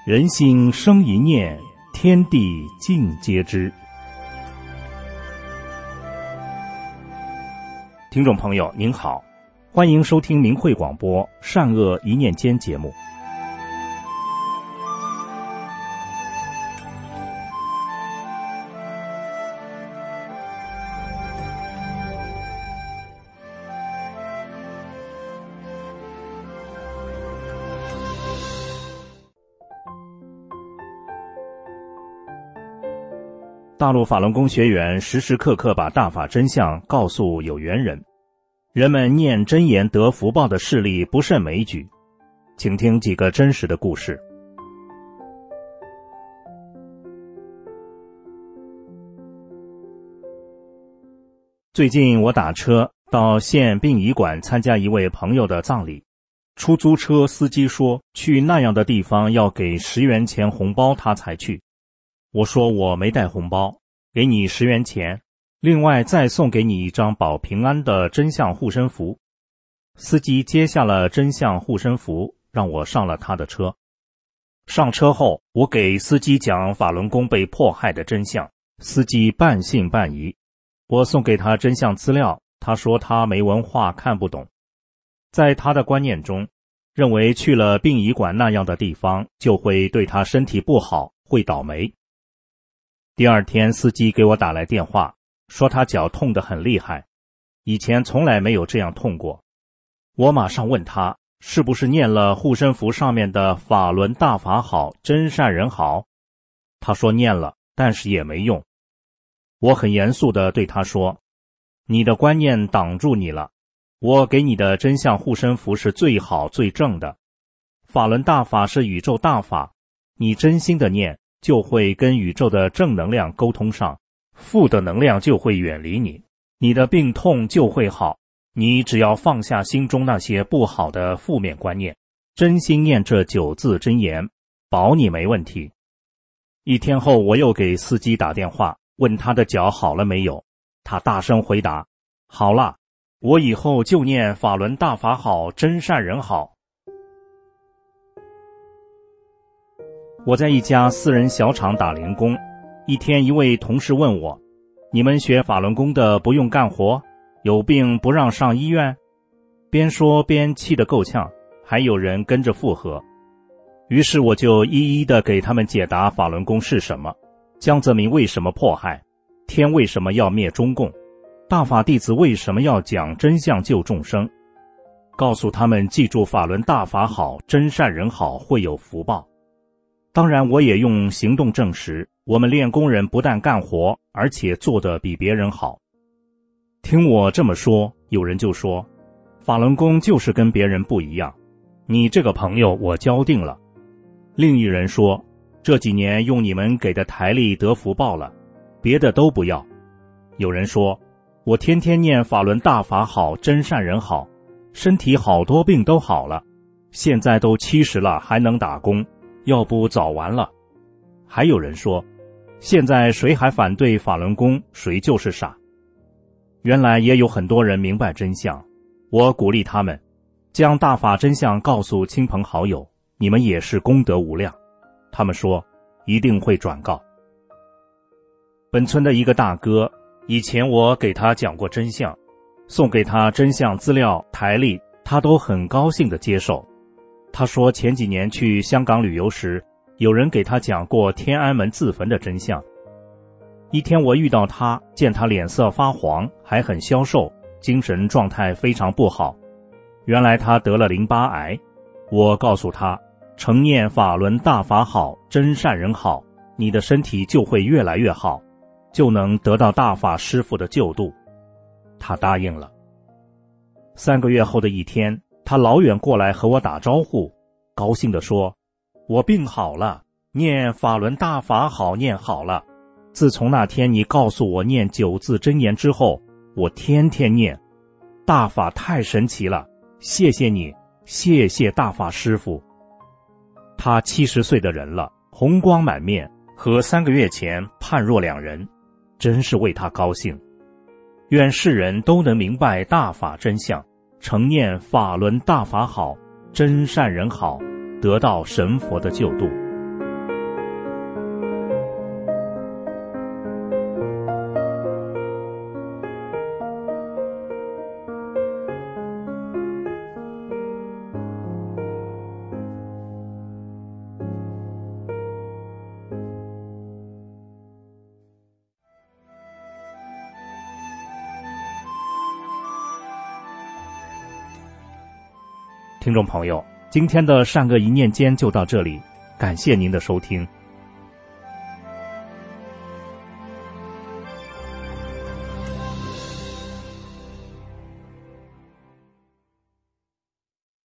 人心生一念，天地尽皆知。听众朋友您好，欢迎收听明慧广播善恶一念间节目。大陆法轮功学员时时刻刻把大法真相告诉有缘人，人们念真言得福报的事例不胜枚举，请听几个真实的故事。最近我打车到县殡仪馆参加一位朋友的葬礼，出租车司机说去那样的地方要给10元钱红包他才去。我说我没带红包，给你10元钱，另外再送给你一张保平安的真相护身符。司机接下了真相护身符，让我上了他的车。上车后，我给司机讲法轮功被迫害的真相，司机半信半疑。我送给他真相资料，他说他没文化看不懂。在他的观念中，认为去了殡仪馆那样的地方就会对他身体不好，会倒霉。第二天司机给我打来电话，说他脚痛得很厉害，以前从来没有这样痛过。我马上问他是不是念了护身符上面的法轮大法好，真善人好。他说念了，但是也没用。我很严肃地对他说，你的观念挡住你了，我给你的真相护身符是最好最正的，法轮大法是宇宙大法，你真心的念就会跟宇宙的正能量沟通上，负的能量就会远离你，你的病痛就会好。你只要放下心中那些不好的负面观念，真心念这9字真言，保你没问题。1天后，我又给司机打电话，问他的脚好了没有。他大声回答，好了，我以后就念法轮大法好，真善人好。我在一家私人小厂打零工，一天一位同事问我，你们学法轮功的不用干活，有病不让上医院？边说边气得够呛，还有人跟着附和。于是我就一一的给他们解答法轮功是什么，江泽民为什么迫害，天为什么要灭中共，大法弟子为什么要讲真相救众生，告诉他们记住法轮大法好，真善人好，会有福报。当然我也用行动证实，我们练功人不但干活，而且做得比别人好。听我这么说，有人就说，法轮功就是跟别人不一样，你这个朋友我交定了。另一人说，这几年用你们给的台历得福报了，别的都不要。有人说，我天天念法轮大法好，真善人好，身体好多病都好了，现在都70了还能打工，要不早完了。还有人说，现在谁还反对法轮功，谁就是傻。原来也有很多人明白真相，我鼓励他们将大法真相告诉亲朋好友，你们也是功德无量。他们说一定会转告。本村的一个大哥，以前我给他讲过真相，送给他真相资料台历，他都很高兴地接受。他说前几年去香港旅游时，有人给他讲过天安门自焚的真相。一天我遇到他，见他脸色发黄，还很消瘦，精神状态非常不好。原来他得了淋巴癌。我告诉他，常念法轮大法好，真善人好，你的身体就会越来越好，就能得到大法师父的救度。他答应了。3个月后的一天，他老远过来和我打招呼，高兴地说，我病好了，念法轮大法好念好了。自从那天你告诉我念9字真言之后，我天天念，大法太神奇了，谢谢你，谢谢大法师父。他70岁的人了，红光满面，和3个月前判若两人，真是为他高兴。愿世人都能明白大法真相，承念法轮大法好，真善人好，得到神佛的救度。 听众朋友，今天的善恶一念间就到这里，感谢您的收听。